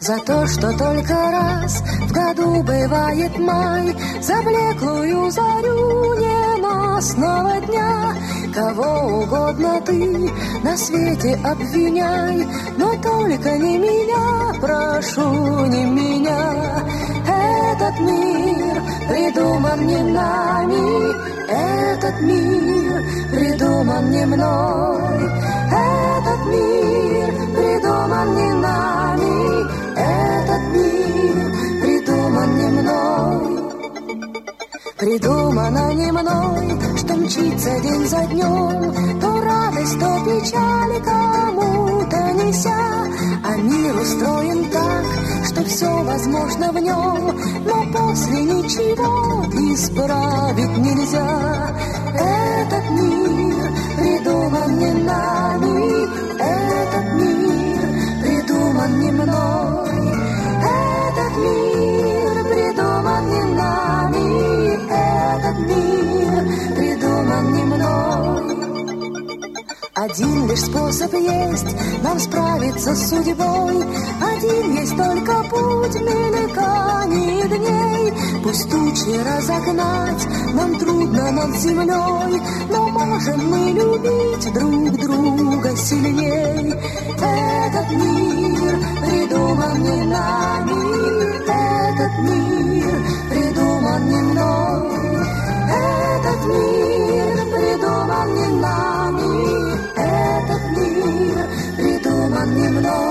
За то, что только раз в году бывает май, за блеклую зарю ненастного дня. Кого угодно ты на свете обвиняй, но только не меня, прошу, не меня. Этот мир придуман не нами, этот мир придуман не мной. Этот мир придуман не нами, этот мир придуман не мной. Придумано не мной, что мчится день за днем, то радость, то печаль кому-то неся. А мир устроен так, что все возможно в нем, но после ничего исправить нельзя. Этот мир придуман не нами, этот мир придуман не мной. Этот мир придуман не нами, этот мир придуман не мной. Один лишь способ есть нам справиться с судьбой, один есть только путь мельканий дней. Пусть тучи разогнать нам трудно над землей, но можем мы любить друг друга сильней. Этот мир придуман не нами, этот мир придуман не мной. Этот мир придуман не нами, этот мир придуман не мной.